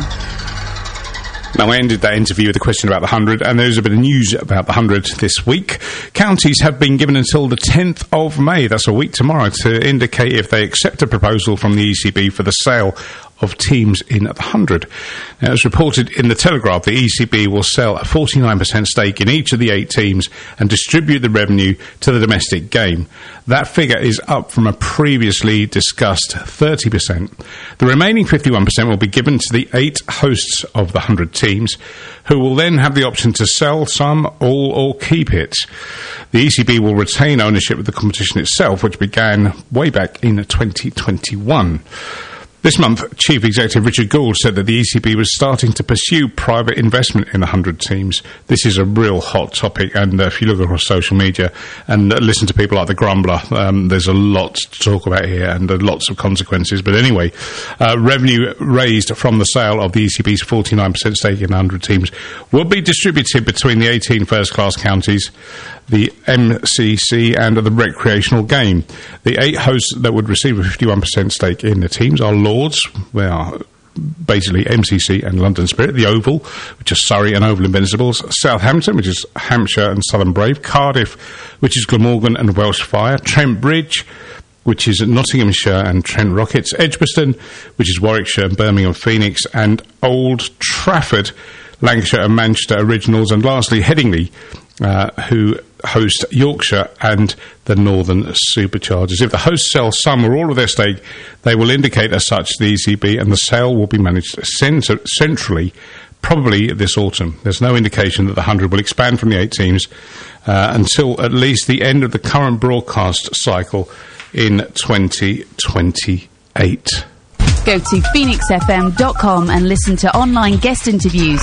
Now, I ended that interview with a question about the one hundred, and there's a bit of news about the one hundred this week. Counties have been given until the tenth of May, that's a week tomorrow, to indicate if they accept a proposal from the E C B for the sale of teams in the one hundred. Now, as reported in the Telegraph, the E C B will sell a forty-nine percent stake in each of the eight teams and distribute the revenue to the domestic game. That figure is up from a previously discussed thirty percent. The remaining fifty-one percent will be given to the eight hosts of the one hundred teams, who will then have the option to sell some, all, or keep it. The E C B will retain ownership of the competition itself, which began way back in twenty twenty-one. This month, Chief Executive Richard Gould said that the E C B was starting to pursue private investment in the one hundred teams. This is a real hot topic, and uh, if you look across social media and uh, listen to people like the Grumbler, um, there's a lot to talk about here, and uh, lots of consequences. But anyway, uh, revenue raised from the sale of the E C B's forty-nine percent stake in one hundred teams will be distributed between the eighteen first-class counties, the M C C and the recreational game. The eight hosts that would receive a fifty-one percent stake in the teams are Lords, where are basically M C C and London Spirit, the Oval, which is Surrey and Oval Invincibles, Southampton, which is Hampshire and Southern Brave, Cardiff, which is Glamorgan and Welsh Fire, Trent Bridge, which is Nottinghamshire and Trent Rockets, Edgbaston, which is Warwickshire and Birmingham Phoenix, and Old Trafford, Lancashire and Manchester Originals, and lastly Headingley, uh, who host Yorkshire and the Northern Superchargers. If the hosts sell some or all of their stake, they will indicate as such to the E C B, and the sale will be managed cent- centrally, probably this autumn. There's no indication that the one hundred will expand from the eight teams uh, until at least the end of the current broadcast cycle in twenty twenty-eight. Go to phoenix f m dot com and listen to online guest interviews.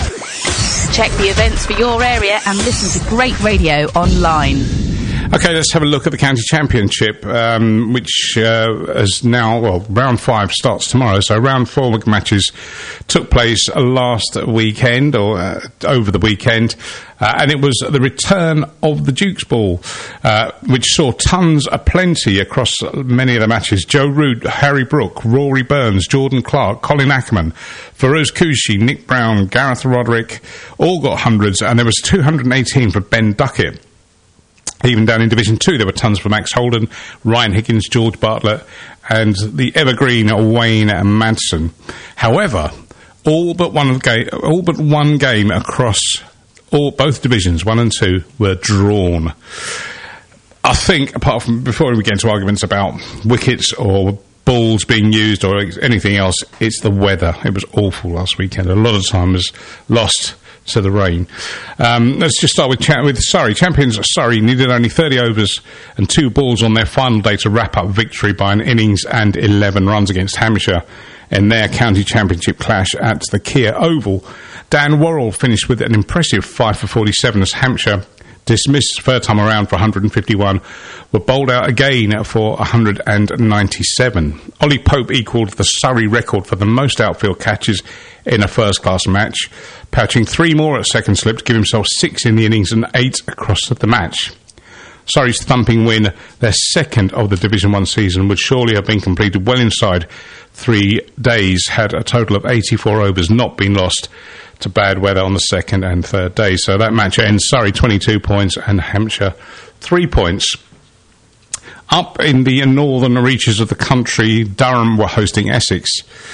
Check the events for your area and listen to great radio online. Okay, let's have a look at the county championship, um, which uh, is now, well, round five starts tomorrow. So round four matches took place last weekend, or uh, over the weekend, uh, and it was the return of the Duke's Ball, uh, which saw tons of plenty across many of the matches. Joe Root, Harry Brook, Rory Burns, Jordan Clark, Colin Ackerman, Feroz Kouchi, Nick Brown, Gareth Roderick, all got hundreds, and there was two hundred eighteen for Ben Duckett. Even down in Division two, there were tons for Max Holden, Ryan Higgins, George Bartlett, and the evergreen Wayne Madsen. However, all but one game, all but one game across all both divisions, one and two, were drawn. I think, apart from before we get into arguments about wickets or balls being used or anything else, it's the weather. It was awful last weekend. A lot of time was lost to the rain. Um, let's just start with cha- with Surrey. Champions Surrey needed only thirty overs and two balls on their final day to wrap up victory by an innings and eleven runs against Hampshire in their county championship clash at the Kia Oval. Dan Worrell finished with an impressive five for forty-seven as Hampshire, dismissed third time around for one hundred fifty-one, were bowled out again for one hundred ninety-seven. Ollie Pope equalled the Surrey record for the most outfield catches in a first-class match, pouching three more at second slip to give himself six in the innings and eight across the match. Surrey's thumping win, their second of the Division one season, would surely have been completed well inside three days had a total of eighty-four overs not been lost to bad weather on the second and third day. So that match ends Surrey twenty-two points and Hampshire three points. Up in the northern reaches of the country, Durham were hosting Essex.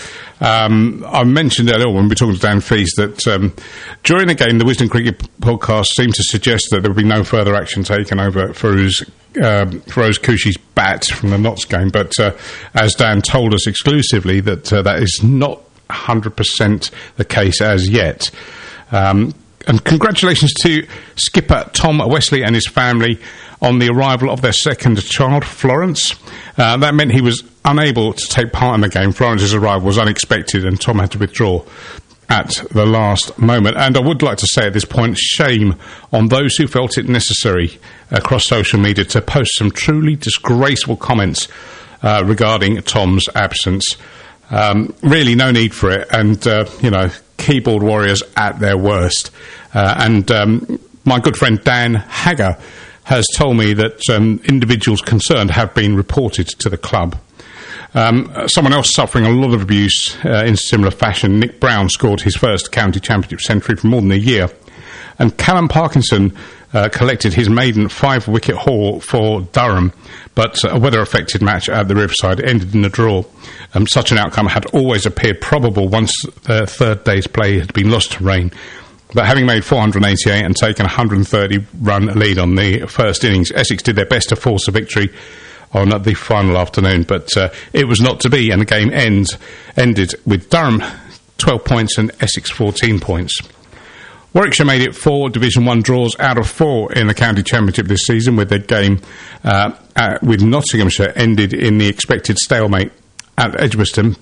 Um, I mentioned earlier when we were talking to Dan Feast that um, during the game, the Wisden Cricket podcast seemed to suggest that there would be no further action taken over Feroz, uh, Feroz Khushi's bat from the Notts game. But uh, as Dan told us exclusively, that uh, that is not one hundred percent the case as yet. Um, and congratulations to skipper Tom Wesley and his family on the arrival of their second child, Florence. Uh, that meant he was unable to take part in the game. Florence's arrival was unexpected and Tom had to withdraw at the last moment. And I would like to say at this point, shame on those who felt it necessary across social media to post some truly disgraceful comments uh, regarding Tom's absence. Um, really no need for it, and uh, you know, keyboard warriors at their worst. Uh, and um, my good friend Dan Hagger has told me that um, individuals concerned have been reported to the club. Um, someone else suffering a lot of abuse uh, in similar fashion, Nick Brown, scored his first county championship century for more than a year, and Callum Parkinson uh, collected his maiden five-wicket haul for Durham, but a weather-affected match at the Riverside ended in a draw. Um, such an outcome had always appeared probable once the third day's play had been lost to rain. But having made four hundred eighty-eight and taken a one hundred thirty run lead on the first innings, Essex did their best to force a victory on the final afternoon, but uh, it was not to be, and the game ends, ended with Durham twelve points and Essex fourteen points. Warwickshire made it four Division one draws out of four in the county championship this season, with their game uh, at, with Nottinghamshire ended in the expected stalemate at Edgbaston.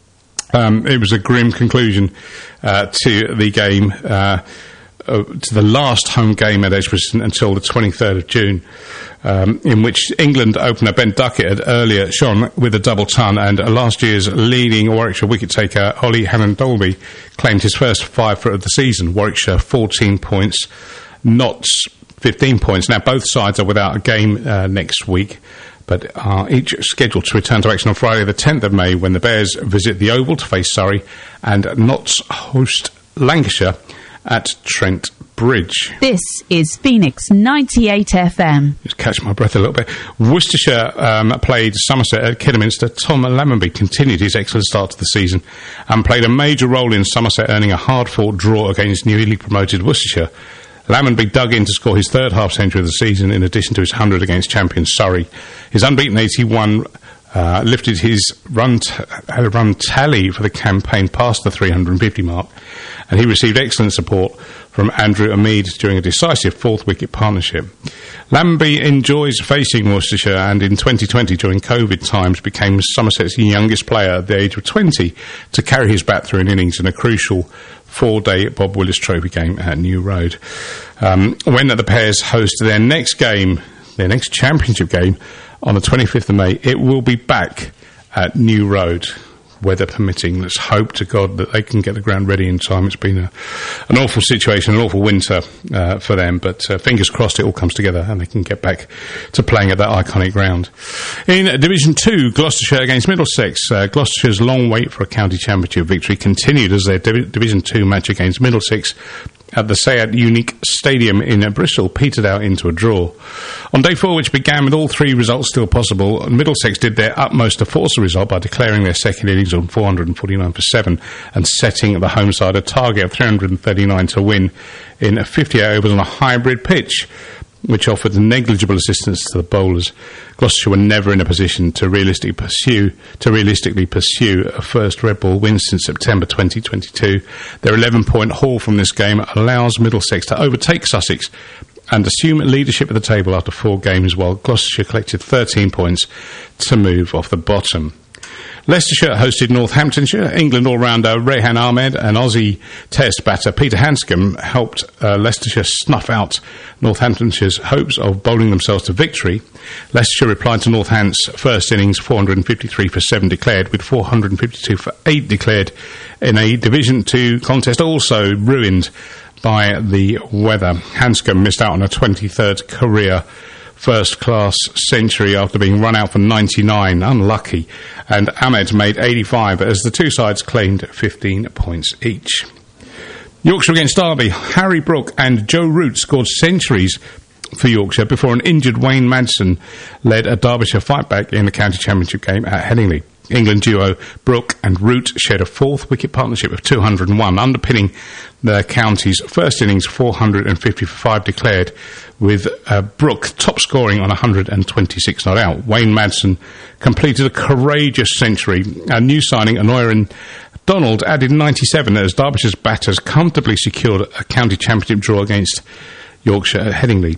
Um, it was a grim conclusion uh, to the game, uh, uh, to the last home game at Edgbaston until the twenty-third of June, um, in which England opener Ben Duckett had earlier shone with a double ton, and last year's leading Warwickshire wicket-taker Ollie Hannon-Dolby claimed his first five for of the season. Warwickshire fourteen points, Notts fifteen points. Now both sides are without a game uh, next week, but are each scheduled to return to action on Friday the tenth of May when the Bears visit the Oval to face Surrey and Notts host Lancashire at Trent Bridge. This is Phoenix ninety-eight F M. Just catch my breath a little bit. Worcestershire um, played Somerset at Kidderminster. Tom Lammonby continued his excellent start to the season and played a major role in Somerset earning a hard-fought draw against newly promoted Worcestershire. Lammonby dug in to score his third half-century of the season in addition to his one hundred against champion Surrey. His unbeaten eighty-one uh, lifted his run, t- run tally for the campaign past the three hundred fifty mark, and he received excellent support from Andrew Amede during a decisive fourth-wicket partnership. Lammonby enjoys facing Worcestershire, and in twenty twenty, during COVID times, became Somerset's youngest player at the age of twenty to carry his bat through an innings in a crucial four-day Bob Willis Trophy game at New Road. Um, when the Bears host their next game, their next championship game, on the twenty-fifth of May, it will be back at New Road, weather permitting. Let's hope to God that they can get the ground ready in time. It's been a, an awful situation, an awful winter uh, for them, but uh, fingers crossed it all comes together and they can get back to playing at that iconic ground. In Division two, Gloucestershire against Middlesex. Uh, Gloucestershire's long wait for a county championship victory continued as their Div- Division two match against Middlesex at the Sayat Unique Stadium in uh, Bristol petered out into a draw. On day four, which began with all three results still possible, Middlesex did their utmost to force the result by declaring their second innings on four hundred forty-nine for seven and setting the home side a target of three hundred thirty-nine to win in fifty-eight overs on a hybrid pitch, which offered negligible assistance to the bowlers. Gloucestershire were never in a position to realistically pursue to realistically pursue a first red ball win since September twenty twenty-two. Their eleven-point haul from this game allows Middlesex to overtake Sussex and assume leadership at the table after four games, while Gloucestershire collected thirteen points to move off the bottom. Leicestershire hosted Northamptonshire. England all-rounder Rehan Ahmed and Aussie test batter Peter Hanscom helped uh, Leicestershire snuff out Northamptonshire's hopes of bowling themselves to victory. Leicestershire replied to Northants' first innings four hundred fifty-three for seven declared, with four hundred fifty-two for eight declared in a Division two contest also ruined by the weather. Hanscom missed out on a twenty-third career first-class century after being run out for ninety-nine. Unlucky. And Ahmed made eighty-five as the two sides claimed fifteen points each. Yorkshire against Derby. Harry Brook and Joe Root scored centuries for Yorkshire before an injured Wayne Madsen led a Derbyshire fight-back in the county championship game at Headingley. England duo Brook and Root shared a fourth wicket partnership of two hundred and one, underpinning the county's first innings four hundred fifty for five declared, with uh, Brook top scoring on one hundred twenty-six not out. Wayne Madsen completed a courageous century. A new signing, Anoirin Donald, added ninety-seven as Derbyshire's batters comfortably secured a county championship draw against Yorkshire at Headingley.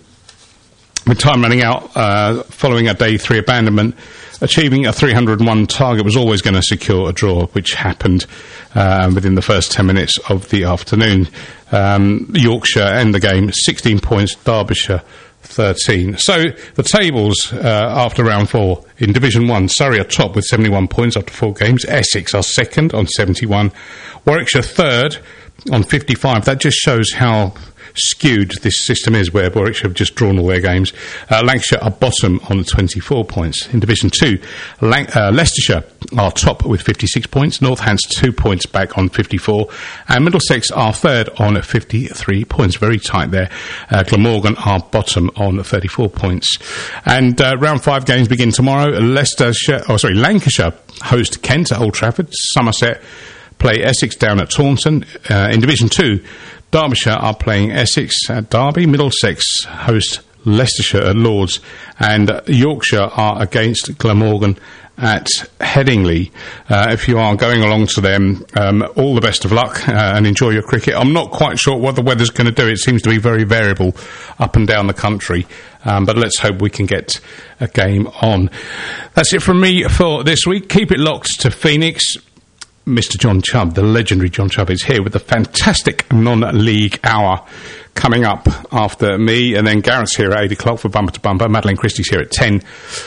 With time running out uh, following a day three abandonment, achieving a three hundred and one target was always going to secure a draw, which happened uh, within the first ten minutes of the afternoon. Um, Yorkshire end the game sixteen points, Derbyshire thirteen. So the tables uh, after round four in Division one, Surrey are top with seventy-one points after four games. Essex are second on seventy-one. Warwickshire third on fifty-five. That just shows how skewed this system is, where Warwickshire have just drawn all their games. Uh, Lancashire are bottom on twenty-four points. In Division two, Lang- uh, Leicestershire are top with fifty-six points, Northants two points back on fifty-four, and Middlesex are third on fifty-three points. Very tight there. Uh, Glamorgan are bottom on thirty-four points. And uh, round five games begin tomorrow. Leicestershire, oh sorry, Lancashire host Kent at Old Trafford. Somerset play Essex down at Taunton. Uh, in Division two, Derbyshire are playing Essex at Derby. Middlesex host Leicestershire at Lords. And uh, Yorkshire are against Glamorgan at Headingley. Uh, if you are going along to them, um, all the best of luck uh, and enjoy your cricket. I'm not quite sure what the weather's going to do. It seems to be very variable up and down the country. Um, but let's hope we can get a game on. That's it from me for this week. Keep it locked to Phoenix. Mister John Chubb, the legendary John Chubb, is here with the fantastic non-league hour coming up after me, and then Garrett's here at eight o'clock for Bumper to Bumper. Madeleine Christie's here at ten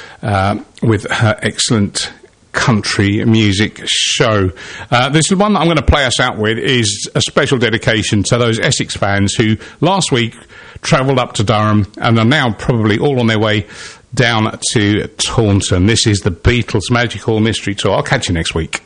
uh, with her excellent country music show. Uh, this one that I'm going to play us out with is a special dedication to those Essex fans who last week travelled up to Durham and are now probably all on their way down to Taunton. This is the Beatles Magical Mystery Tour. I'll catch you next week.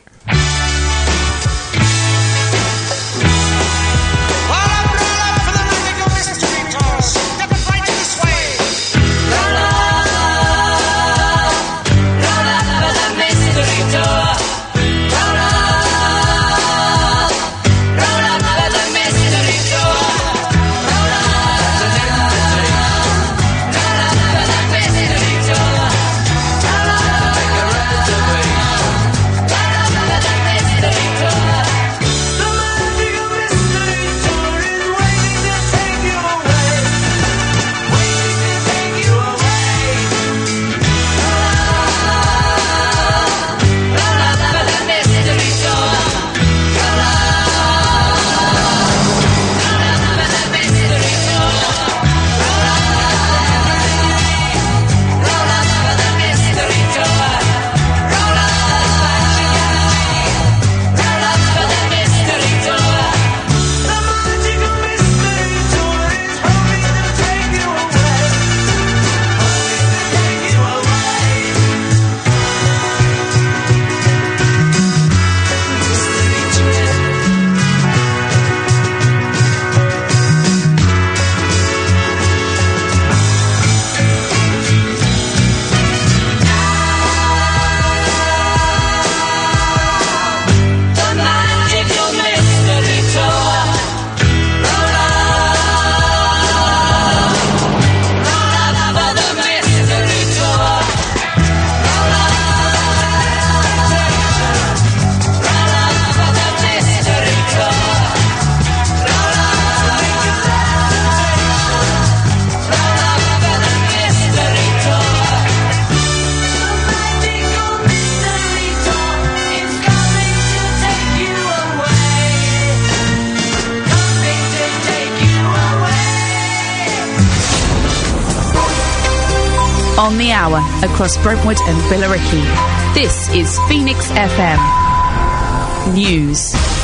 on the hour across Brentwood and Billericay. This is Phoenix F M News.